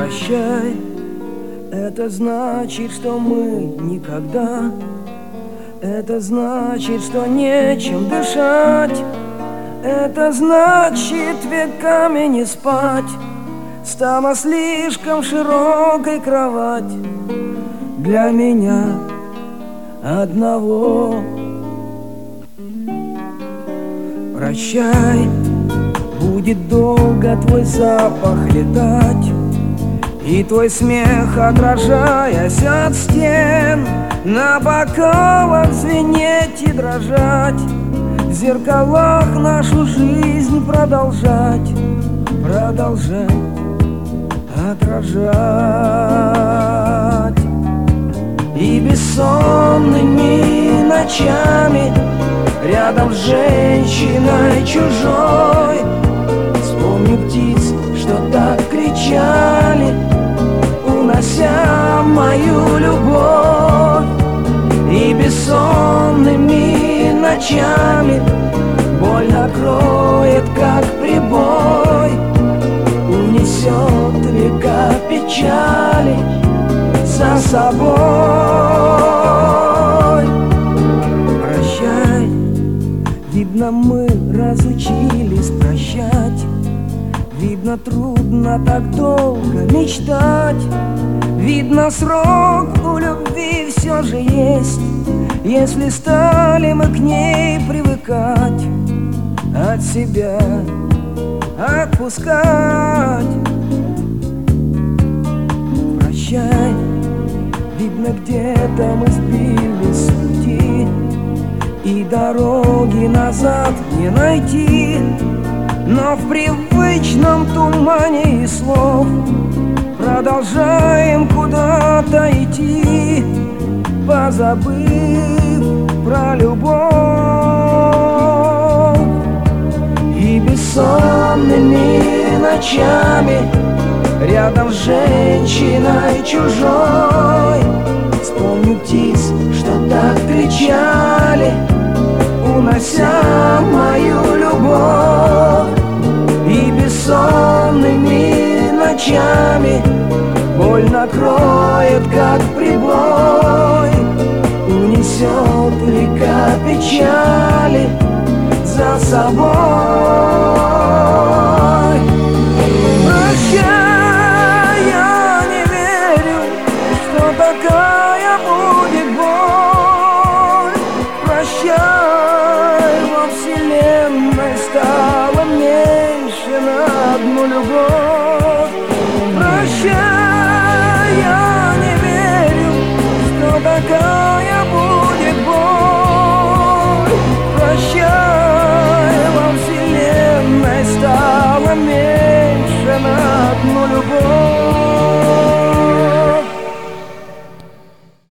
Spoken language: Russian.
Прощай, это значит, что мы никогда. Это значит, что нечем дышать. Это значит веками не спать. Стала слишком широкой кровать для меня одного. Прощай, будет долго твой запах летать, и твой смех, отражаясь от стен, на бокалах звенеть и дрожать, в зеркалах нашу жизнь продолжать, продолжать отражать. И бессонными ночами рядом с женщиной чужой вспомню птиц, что так кричали, унося мою любовь. И бессонными ночами боль накроет, как прибой, унесет века печали за собой. Прощай, видно, мы разучились прощать. Видно, трудно так долго мечтать. Видно, срок у любви все же есть, если стали мы к ней привыкать, от себя отпускать. Прощай, видно, где-то мы сбились с пути, и дороги назад не найти. Но в привычном тумане и слов продолжаем куда-то идти, позабыв про любовь. И бессонными ночами рядом с женщиной чужой вспомню птиц, что так кричали, унося мою любовь. И бессонными ночами боль накроет, как прибой, унесет века печали за собой.